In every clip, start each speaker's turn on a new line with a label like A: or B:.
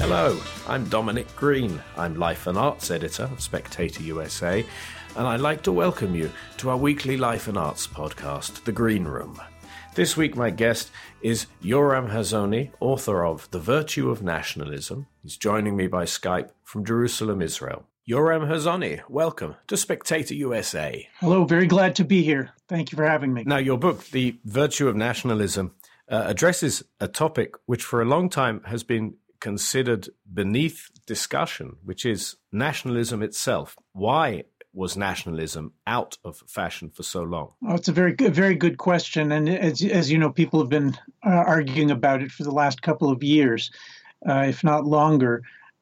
A: Hello, I'm Dominic Green. I'm Life and Arts Editor of Spectator USA, and I'd like to welcome you to our weekly Life and Arts podcast, The Green Room. This week my guest is Yoram Hazony, author of The Virtue of Nationalism. He's joining me by Skype from Jerusalem, Israel. Yoram Hazony, welcome to Spectator USA.
B: Hello, very glad to be here. Thank you for having me.
A: Now, your book, The Virtue of Nationalism, addresses a topic which for a long time has been considered beneath discussion, which is nationalism itself. Why was nationalism out of fashion for so long?
B: Oh, it's a very good question. And as you know, people have been arguing about it for the last couple of years, if not longer.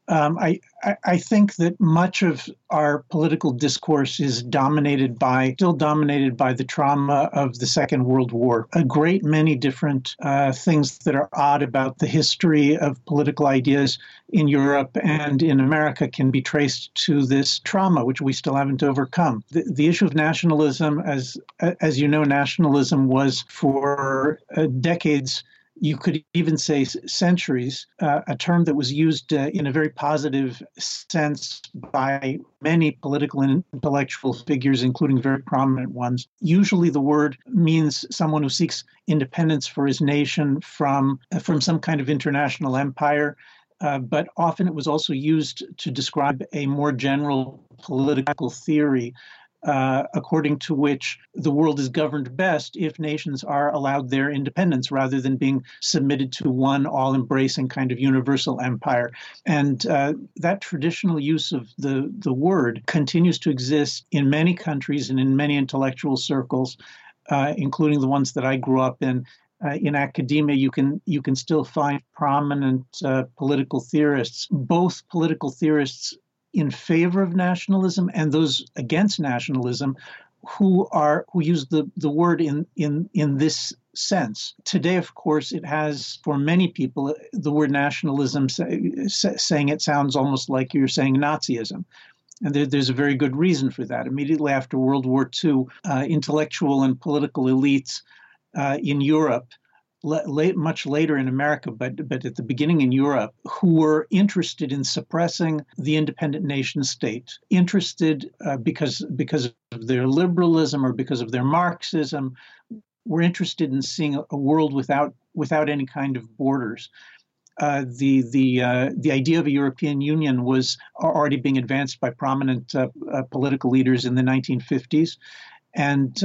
B: I think that much of our political discourse is still dominated by the trauma of the Second World War. A great many different things that are odd about the history of political ideas in Europe and in America can be traced to this trauma, which we still haven't overcome. The issue of nationalism, as you know, nationalism was for decades, you could even say centuries, a term that was used in a very positive sense by many political and intellectual figures, including very prominent ones. Usually the word means someone who seeks independence for his nation from some kind of international empire. But often it was also used to describe a more general political theory, according to which the world is governed best if nations are allowed their independence rather than being submitted to one all-embracing kind of universal empire. And that traditional use of the word continues to exist in many countries and in many intellectual circles, including the ones that I grew up in. In academia, you can still find prominent political theorists, both political theorists in favor of nationalism and those against nationalism who use the word in this sense. Today, of course, it has, for many people, the word nationalism saying it sounds almost like you're saying Nazism. And there's a very good reason for that. Immediately after World War II, intellectual and political elites in Europe, much later in America, but at the beginning in Europe, who were interested in suppressing the independent nation state, interested because of their liberalism or because of their Marxism, were interested in seeing a world without any kind of borders. The idea of a European Union was already being advanced by prominent political leaders in the 1950s, and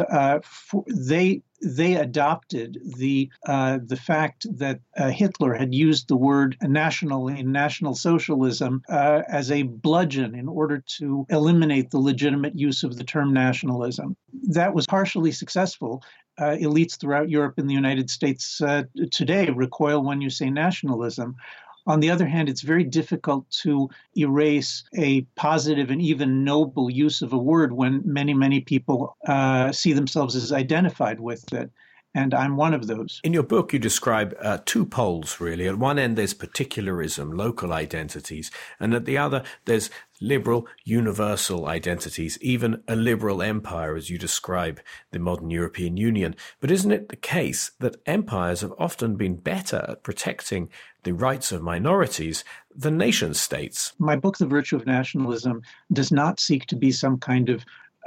B: they adopted the fact that Hitler had used the word National Socialism as a bludgeon in order to eliminate the legitimate use of the term nationalism. That was partially successful. Elites throughout Europe and the United States today recoil when you say nationalism. On the other hand, it's very difficult to erase a positive and even noble use of a word when many, many people see themselves as identified with it. And I'm one of those.
A: In your book, you describe two poles, really. At one end, there's particularism, local identities. And at the other, there's liberal, universal identities, even a liberal empire, as you describe the modern European Union. But isn't it the case that empires have often been better at protecting the rights of minorities than nation states?
B: My book, The Virtue of Nationalism, does not seek to be some kind of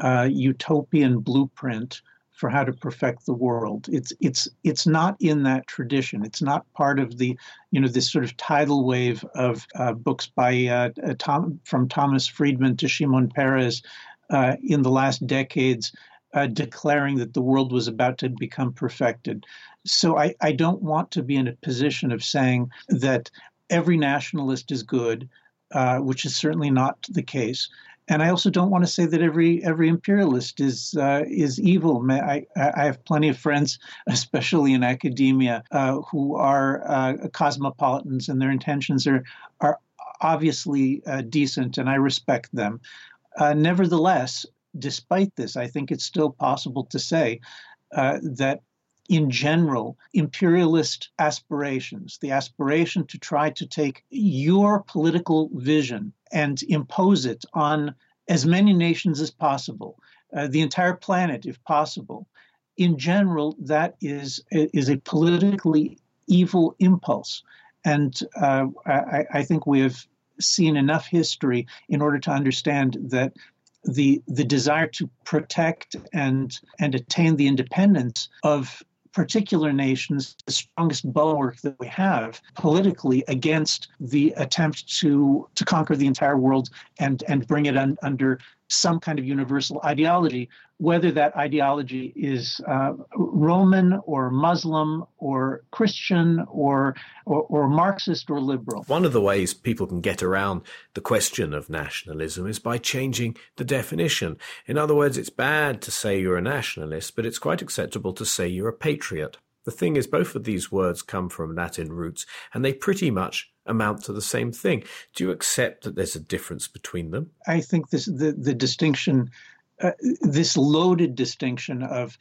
B: utopian blueprint for how to perfect the world. It's not in that tradition. It's not part of the, this sort of tidal wave of books by from Thomas Friedman to Shimon Peres in the last decades, declaring that the world was about to become perfected. So I don't want to be in a position of saying that every nationalist is good, which is certainly not the case. And I also don't want to say that every imperialist is evil. I have plenty of friends, especially in academia, who are cosmopolitans, and their intentions are obviously decent, and I respect them. Nevertheless, despite this, I think it's still possible to say that in general, imperialist aspirations, the aspiration to try to take your political vision and impose it on as many nations as possible, the entire planet if possible, in general, that is a politically evil impulse. And I think we have seen enough history in order to understand that the desire to protect and attain the independence of particular nations, the strongest bulwark that we have politically against the attempt to conquer the entire world and bring it under some kind of universal ideology, whether that ideology is Roman or Muslim or Christian or Marxist or liberal.
A: One of the ways people can get around the question of nationalism is by changing the definition. In other words, it's bad to say you're a nationalist, but it's quite acceptable to say you're a patriot. The thing is, both of these words come from Latin roots, and they pretty much amount to the same thing. Do you accept that there's a difference between them?
B: I think the distinction, this loaded distinction of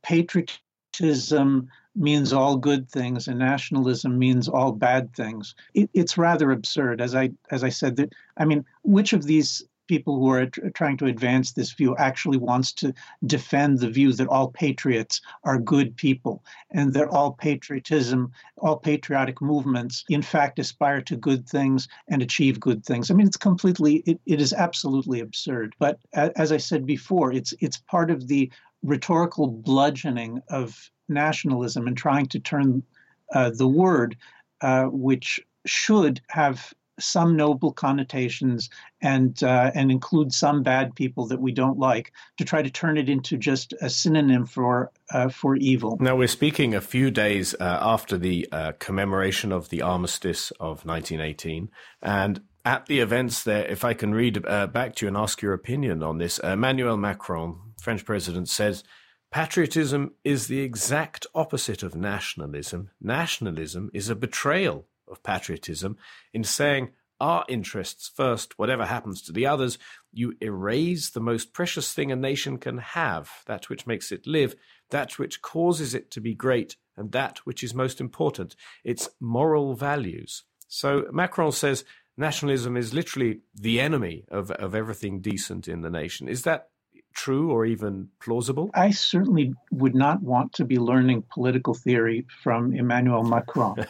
B: patriotism means all good things and nationalism means all bad things. It's rather absurd. As I said, that I mean, which of these people who are trying to advance this view actually wants to defend the view that all patriots are good people and that all patriotic movements, in fact, aspire to good things and achieve good things? I mean, it is absolutely absurd. But as I said before, it's part of the rhetorical bludgeoning of nationalism and trying to turn the word, which should have some noble connotations and include some bad people that we don't like, to try to turn it into just a synonym for evil.
A: Now, we're speaking a few days after the commemoration of the armistice of 1918, and at the events there, if I can read back to you and ask your opinion on this, Emmanuel Macron, French president, says, "Patriotism is the exact opposite of nationalism. Nationalism is a betrayal of patriotism. In saying our interests first, whatever happens to the others, you erase the most precious thing a nation can have, that which makes it live, that which causes it to be great, and that which is most important, its moral values." So Macron says nationalism is literally the enemy of everything decent in the nation. Is that true or even plausible?
B: I certainly would not want to be learning political theory from Emmanuel Macron.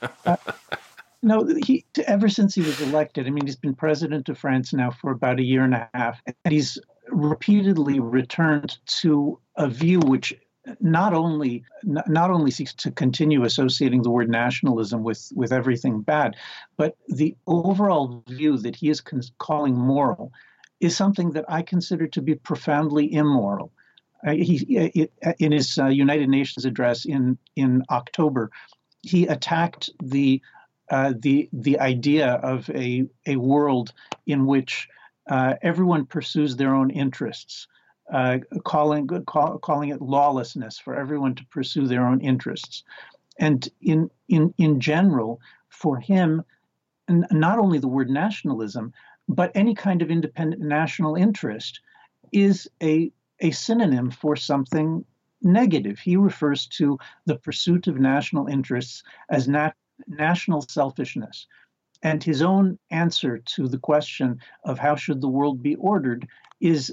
B: No, ever since he was elected, I mean, he's been president of France now for about a year and a half, and he's repeatedly returned to a view which not only seeks to continue associating the word nationalism with everything bad, but the overall view that he is calling moral is something that I consider to be profoundly immoral. In his United Nations address in October, he attacked the idea of a world in which everyone pursues their own interests, calling it lawlessness for everyone to pursue their own interests. And in general, for him, not only the word nationalism, but any kind of independent national interest is a synonym for something negative. He refers to the pursuit of national interests as national selfishness. And his own answer to the question of how should the world be ordered is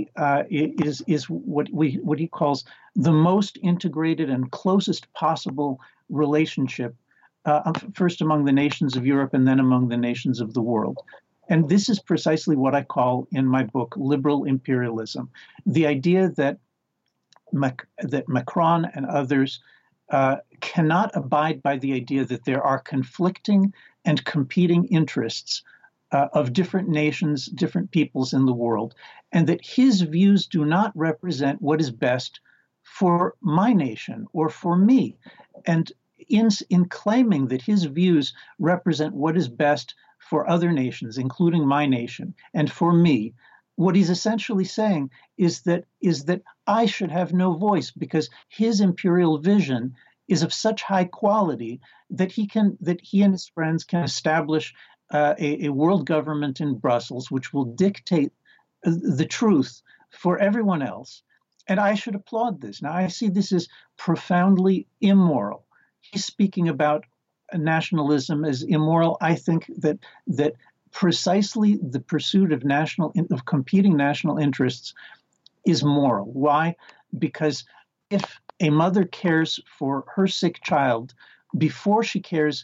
B: what he calls the most integrated and closest possible relationship, first among the nations of Europe and then among the nations of the world. And this is precisely what I call in my book liberal imperialism, the idea that Macron and others cannot abide by the idea that there are conflicting and competing interests of different nations, different peoples in the world, and that his views do not represent what is best for my nation or for me. And in claiming that his views represent what is best for other nations, including my nation, and for me, what he's essentially saying is that I should have no voice because his imperial vision is of such high quality that he and his friends can establish a world government in Brussels which will dictate the truth for everyone else. And I should applaud this. Now, I see this as profoundly immoral. He's speaking about nationalism as immoral. I think that precisely the pursuit of competing national interests is moral. Why? Because if a mother cares for her sick child before she cares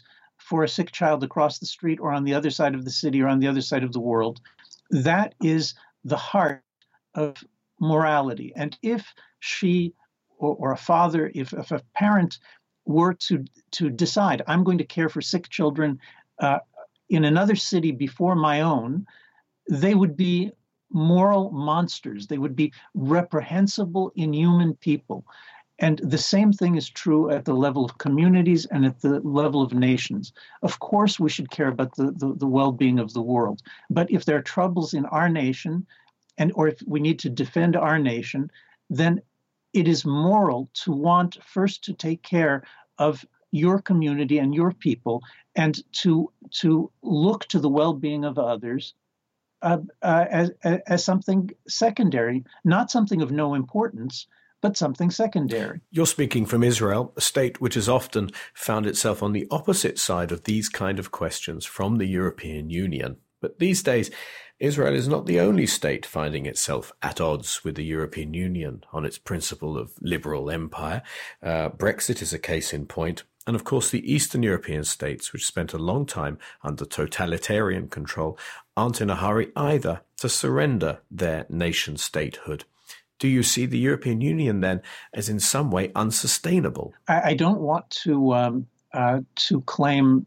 B: for a sick child across the street or on the other side of the city or on the other side of the world. That is the heart of morality. And if she or a father, if a parent were to decide, I'm going to care for sick children in another city before my own, they would be moral monsters. They would be reprehensible, inhuman people. And the same thing is true at the level of communities and at the level of nations. Of course, we should care about the well-being of the world. But if there are troubles in our nation, or if we need to defend our nation, then it is moral to want first to take care of your community and your people, and to look to the well-being of others as something secondary, not something of no importance, but something secondary.
A: You're speaking from Israel, a state which has often found itself on the opposite side of these kind of questions from the European Union. But these days, Israel is not the only state finding itself at odds with the European Union on its principle of liberal empire. Brexit is a case in point. And of course, the Eastern European states, which spent a long time under totalitarian control, aren't in a hurry either to surrender their nation statehood. Do you see the European Union then as in some way unsustainable?
B: I don't want to claim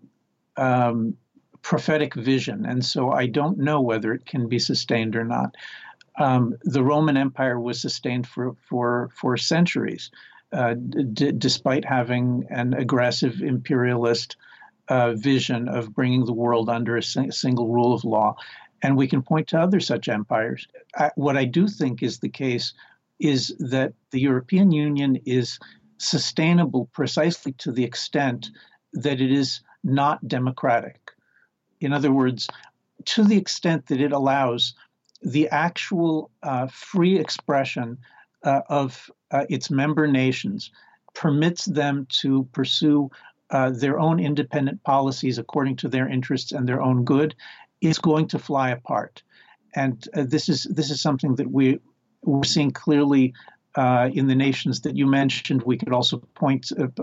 B: prophetic vision, and so I don't know whether it can be sustained or not. The Roman Empire was sustained for centuries, despite having an aggressive imperialist vision of bringing the world under a single rule of law. And we can point to other such empires. What I do think is the case is that the European Union is sustainable precisely to the extent that it is not democratic. In other words, to the extent that it allows the actual free expression of its member nations, permits them to pursue their own independent policies according to their interests and their own good, is going to fly apart. And this is something that we're seeing clearly in the nations that you mentioned. We could also point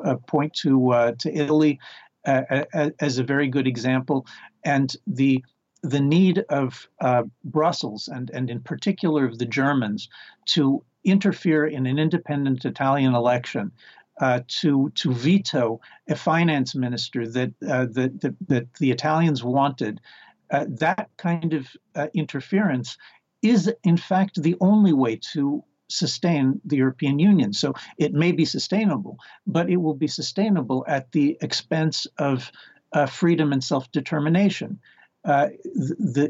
B: to Italy as a very good example, and the need of Brussels and in particular of the Germans to interfere in an independent Italian election, to veto a finance minister that the Italians wanted. That kind of interference is, in fact, the only way to sustain the European Union. So it may be sustainable, but it will be sustainable at the expense of freedom and self-determination. The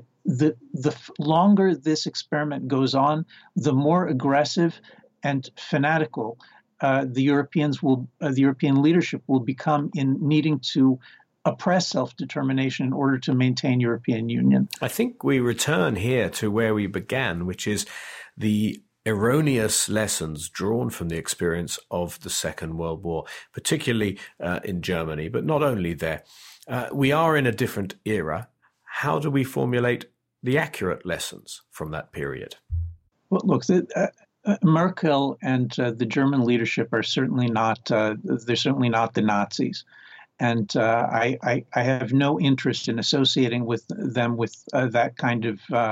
B: longer this experiment goes on, the more aggressive and fanatical the European leadership will become in needing to oppress self-determination in order to maintain European Union.
A: I think we return here to where we began, which is the erroneous lessons drawn from the experience of the Second World War, particularly in Germany, but not only there. We are in a different era. How do we formulate the accurate lessons from that period?
B: Well, look, Merkel and the German leadership are certainly not. They're certainly not the Nazis. And I have no interest in associating with them with that kind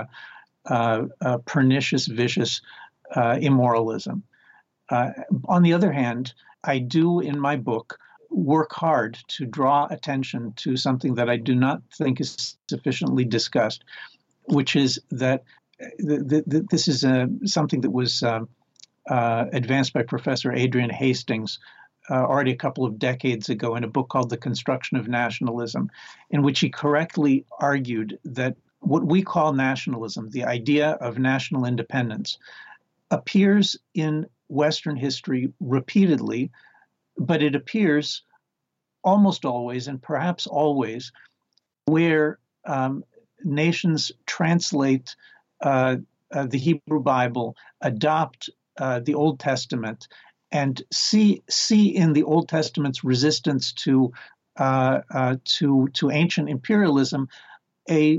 B: of pernicious, vicious immoralism. On the other hand, I do in my book work hard to draw attention to something that I do not think is sufficiently discussed, which is that this is something that was advanced by Professor Adrian Hastings already a couple of decades ago in a book called The Construction of Nationalism, in which he correctly argued that what we call nationalism, the idea of national independence, appears in Western history repeatedly, but it appears almost always, and perhaps always, where nations translate the Hebrew Bible, adopt the Old Testament, and see in the Old Testament's resistance to ancient imperialism a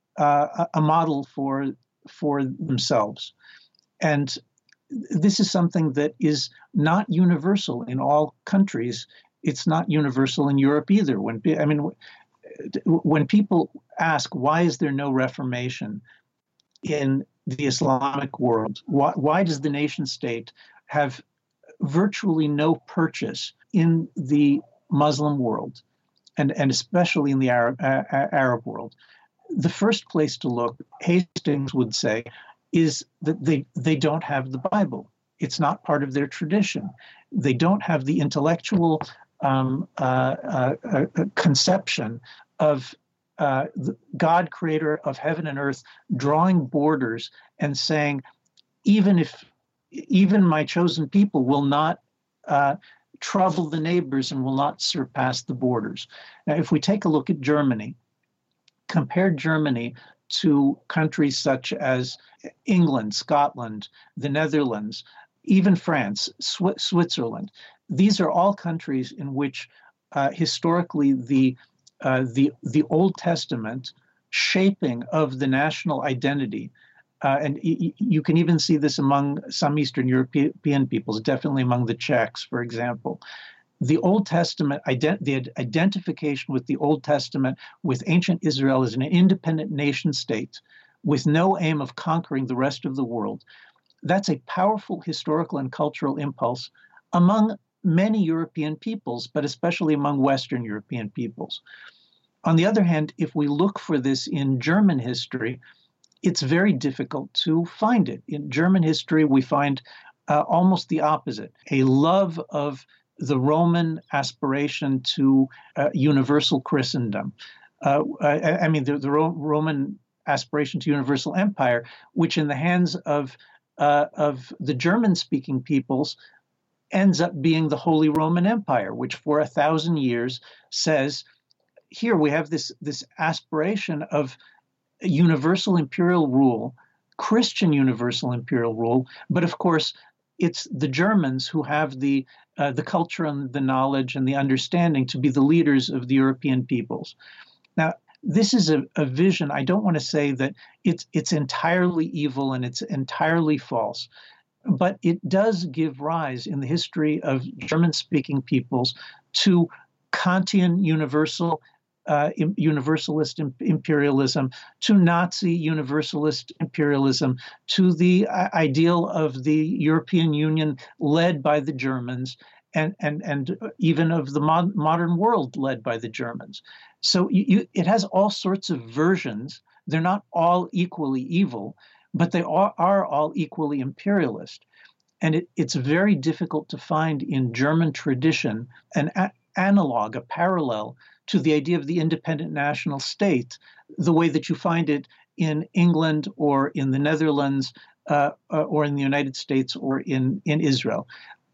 B: model for themselves. And this is something that is not universal in all countries. It's not universal in Europe either. when people ask, why is there no reformation in the Islamic world? Why does the nation state have virtually no purchase in the Muslim world, and especially in the Arab world? The first place to look, Hastings would say, is that they don't have the Bible. It's not part of their tradition. They don't have the intellectual conception of the God, creator of heaven and earth, drawing borders and saying, even my chosen people will not trouble the neighbors and will not surpass the borders. Now, if we take a look at Germany, compare Germany to countries such as England, Scotland, the Netherlands, even France, Switzerland. These are all countries in which historically the Old Testament shaping of the national identity, and you can even see this among some Eastern European peoples, definitely among the Czechs, for example. The Old Testament, the identification with the Old Testament, with ancient Israel as an independent nation state with no aim of conquering the rest of the world, that's a powerful historical and cultural impulse among many European peoples, but especially among Western European peoples. On the other hand, if we look for this in German history, it's very difficult to find it. In German history, we find almost the opposite, a love of the Roman aspiration to universal Christendom. The Roman aspiration to universal empire, which in the hands of the German-speaking peoples ends up being the Holy Roman Empire, which for 1,000 years says, here we have this aspiration of universal imperial rule, Christian universal imperial rule, but of course it's the Germans who have the culture and the knowledge and the understanding to be the leaders of the European peoples. Now, this is a vision. I don't want to say that it's entirely evil and it's entirely false, but it does give rise in the history of German-speaking peoples to Kantian universalist imperialism, to Nazi universalist imperialism, to the ideal of the European Union led by the Germans, and even of the modern world led by the Germans. So it has all sorts of versions. They're not all equally evil, but they are all equally imperialist. And it's very difficult to find in German tradition an analog, a parallel to the idea of the independent national state, the way that you find it in England or in the Netherlands or in the United States or in Israel.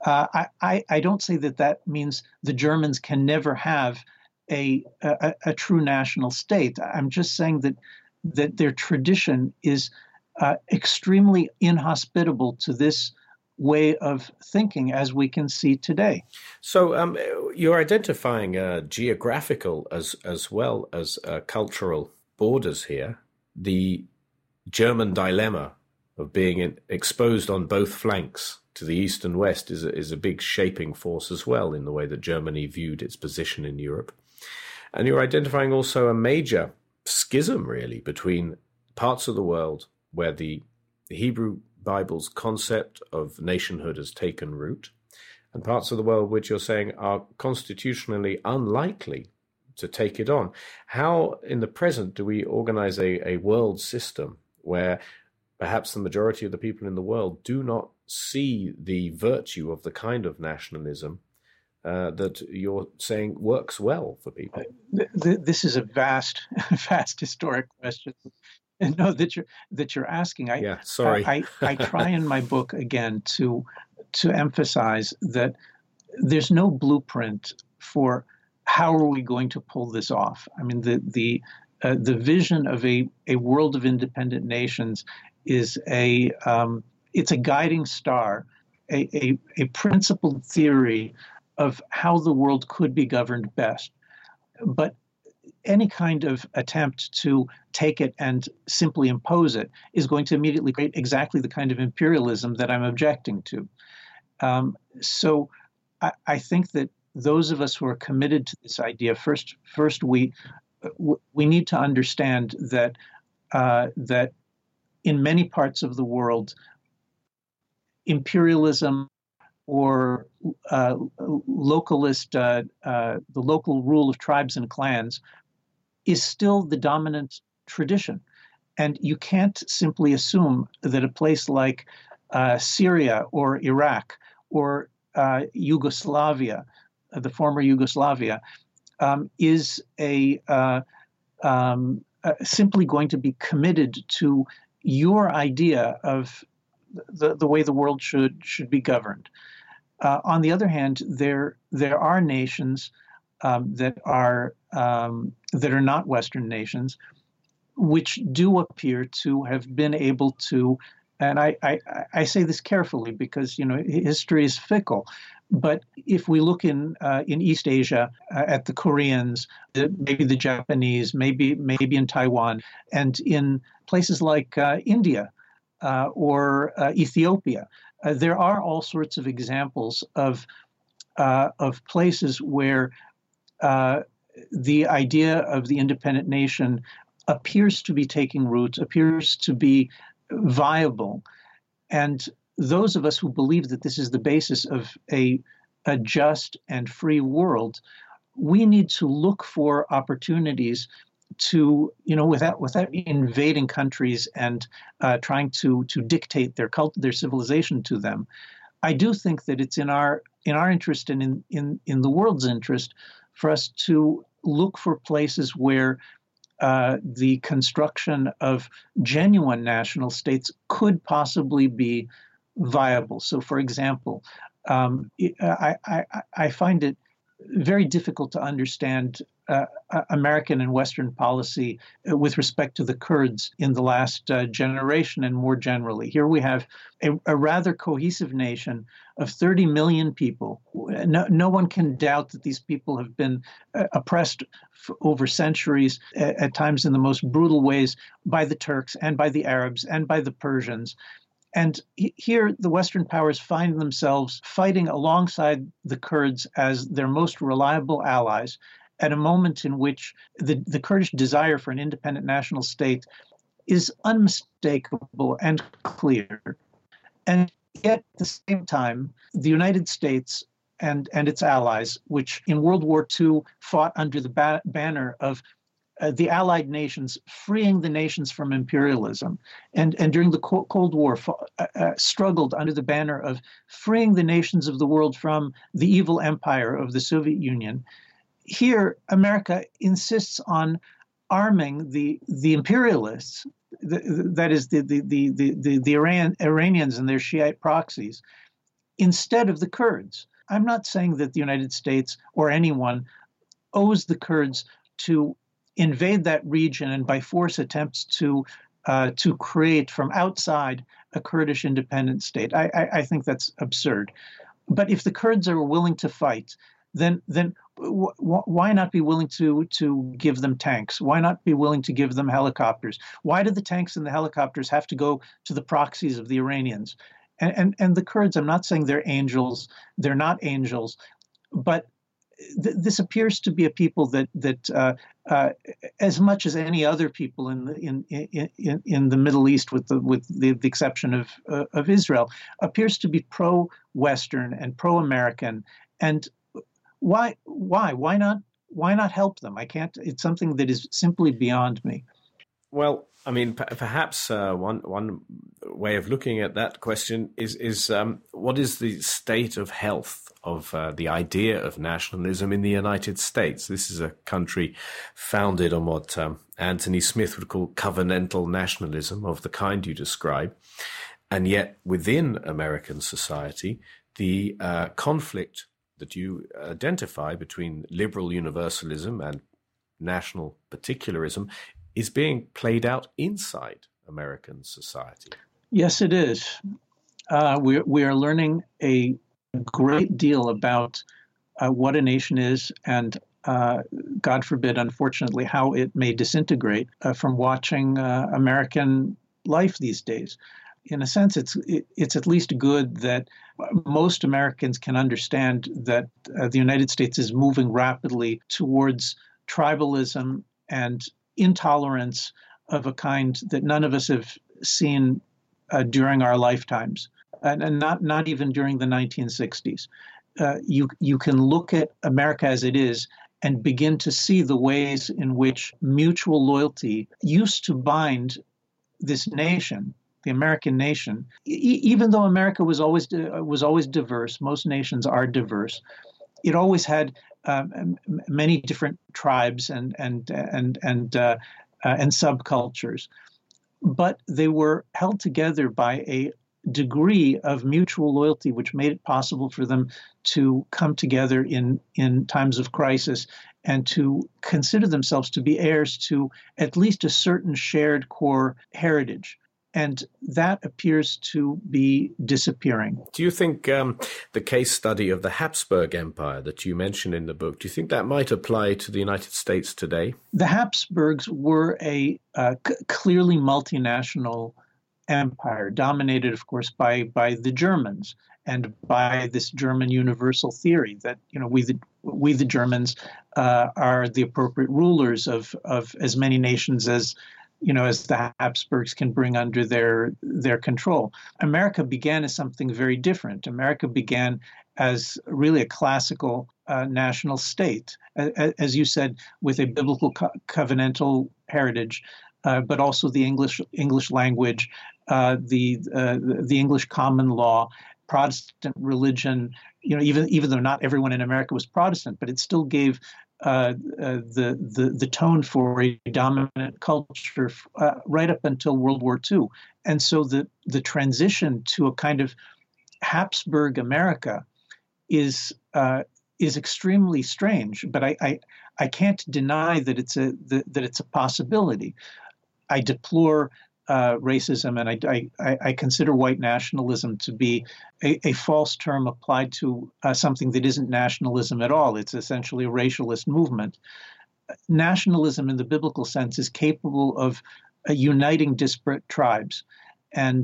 B: I don't say that means the Germans can never have a true national state. I'm just saying that their tradition is extremely inhospitable to this way of thinking as we can see today.
A: So you're identifying geographical as well as cultural borders here. The German dilemma of being exposed on both flanks to the east and west is a big shaping force as well in the way that Germany viewed its position in Europe. And you're identifying also a major schism, really, between parts of the world where the Hebrew Bible's concept of nationhood has taken root, and parts of the world which you're saying are constitutionally unlikely to take it on. How, in the present, do we organize a world system where perhaps the majority of the people in the world do not see the virtue of the kind of nationalism that you're saying works well for people?
B: This is a vast historic question. No, that you're asking.
A: Sorry.
B: I try in my book again to emphasize that there's no blueprint for how are we going to pull this off. I mean, the vision of a world of independent nations is it's a guiding star, a principled theory of how the world could be governed best, but any kind of attempt to take it and simply impose it is going to immediately create exactly the kind of imperialism that I'm objecting to. So I think that those of us who are committed to this idea, first we we need to understand that that in many parts of the world, imperialism or localist, the local rule of tribes and clans is still the dominant tradition. And you can't simply assume that a place like Syria or Iraq or Yugoslavia, the former Yugoslavia, is simply going to be committed to your idea of the way the world should be governed. On the other hand, there are nations that are not Western nations, which do appear to have been able to, and I say this carefully because history is fickle. But if we look in East Asia at the Koreans, maybe the Japanese, maybe in Taiwan, and in places like India or Ethiopia, there are all sorts of examples of places where the idea of the independent nation appears to be taking root, appears to be viable, and those of us who believe that this is the basis of a just and free world, we need to look for opportunities to, without invading countries and trying to dictate their civilization to them. I do think that it's in our interest and in the world's interest for us to look for places where the construction of genuine national states could possibly be viable. So, for example, I find it very difficult to understand American and Western policy with respect to the Kurds in the last generation and more generally. Here we have a rather cohesive nation of 30 million people. No one can doubt that these people have been oppressed over centuries, at times in the most brutal ways, by the Turks and by the Arabs and by the Persians. And here, the Western powers find themselves fighting alongside the Kurds as their most reliable allies at a moment in which the Kurdish desire for an independent national state is unmistakable and clear. And yet, at the same time, the United States and its allies, which in World War II fought under the banner of the Allied nations freeing the nations from imperialism, and during the Cold War struggled under the banner of freeing the nations of the world from the evil empire of the Soviet Union. Here, America insists on arming the imperialists, that is the Iranians and their Shiite proxies, instead of the Kurds. I'm not saying that the United States or anyone owes the Kurds to invade that region and by force attempts to create from outside a Kurdish independent state. I think that's absurd. But if the Kurds are willing to fight, then why not be willing to give them tanks? Why not be willing to give them helicopters? Why do the tanks and the helicopters have to go to the proxies of the Iranians? And the Kurds, I'm not saying they're angels. They're not angels, but this appears to be a people that as much as any other people in the Middle East, with the exception of Israel, appears to be pro-Western and pro-American. And why not help them? I can't. It's something that is simply beyond me.
A: Well, I mean, perhaps one way of looking at that question is what is the state of health of the idea of nationalism in the United States? This is a country founded on what Anthony Smith would call covenantal nationalism of the kind you describe. And yet within American society, the conflict that you identify between liberal universalism and national particularism is being played out inside American society.
B: Yes, it is. We are learning a great deal about what a nation is and, God forbid, unfortunately, how it may disintegrate from watching American life these days. In a sense, it's at least good that most Americans can understand that the United States is moving rapidly towards tribalism and intolerance of a kind that none of us have seen during our lifetimes, and not even during the 1960s. You can look at America as it is and begin to see the ways in which mutual loyalty used to bind this nation, the American nation. Even though America was always diverse, most nations are diverse. It always had many different tribes and subcultures, but they were held together by a degree of mutual loyalty, which made it possible for them to come together in times of crisis and to consider themselves to be heirs to at least a certain shared core heritage. And that appears to be disappearing.
A: Do you think the case study of the Habsburg Empire that you mentioned in the book, do you think that might apply to the United States today?
B: The Habsburgs were a clearly multinational empire, dominated, of course, by the Germans and by this German universal theory that, we the Germans are the appropriate rulers of as many nations as the Habsburgs can bring under their control. America began as something very different. America began as really a classical national state, as you said, with a biblical covenantal heritage, but also the English language, the English common law, Protestant religion. Even though not everyone in America was Protestant, but it still gave the tone for a dominant culture right up until World War II. And so the transition to a kind of Habsburg America is extremely strange. But I can't deny that it's a possibility. I deplore racism, and I consider white nationalism to be a false term applied to something that isn't nationalism at all. It's essentially a racialist movement. Nationalism in the biblical sense is capable of uniting disparate tribes. And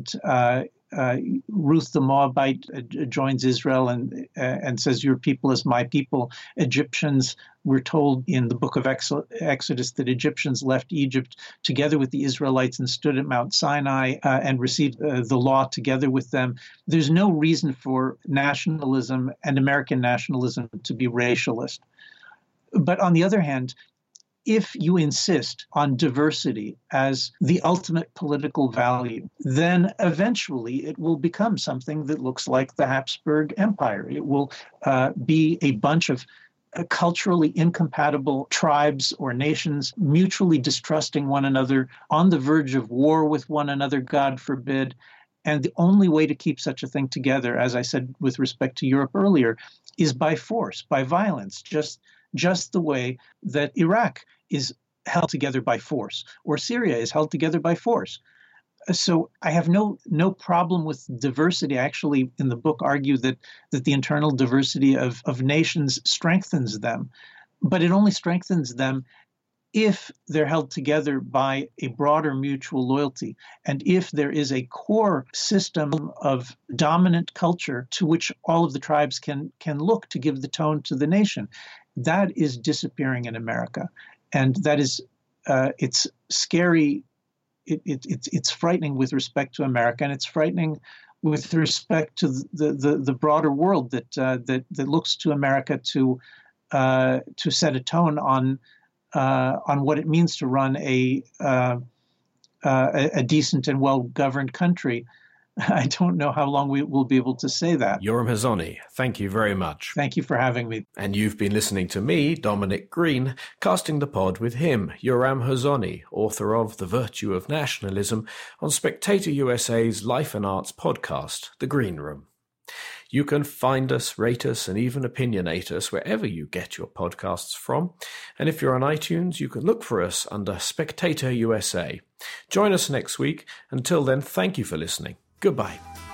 B: Ruth the Moabite joins Israel and says, "Your people is my people." Egyptians, we're told in the book of Exodus that Egyptians left Egypt together with the Israelites and stood at Mount Sinai and received the law together with them. There's no reason for nationalism and American nationalism to be racialist. But on the other hand, if you insist on diversity as the ultimate political value, then eventually it will become something that looks like the Habsburg Empire. It will be a bunch of culturally incompatible tribes or nations mutually distrusting one another, on the verge of war with one another, God forbid. And the only way to keep such a thing together, as I said with respect to Europe earlier, is by force, by violence, just the way that Iraq is held together by force, or Syria is held together by force. So I have no problem with diversity. I actually, in the book, argue that the internal diversity of nations strengthens them, but it only strengthens them if they're held together by a broader mutual loyalty, and if there is a core system of dominant culture to which all of the tribes can look to give the tone to the nation. That is disappearing in America. And that is, it's scary. It's frightening with respect to America, and it's frightening with respect to the broader world that looks to America to set a tone on what it means to run a decent and well-governed country. I don't know how long we will be able to say that.
A: Yoram Hazony, thank you very much.
B: Thank you for having me.
A: And you've been listening to me, Dominic Green, casting the pod with him, Yoram Hazony, author of The Virtue of Nationalism, on Spectator USA's Life and Arts podcast, The Green Room. You can find us, rate us, and even opinionate us wherever you get your podcasts from. And if you're on iTunes, you can look for us under Spectator USA. Join us next week. Until then, thank you for listening. Goodbye.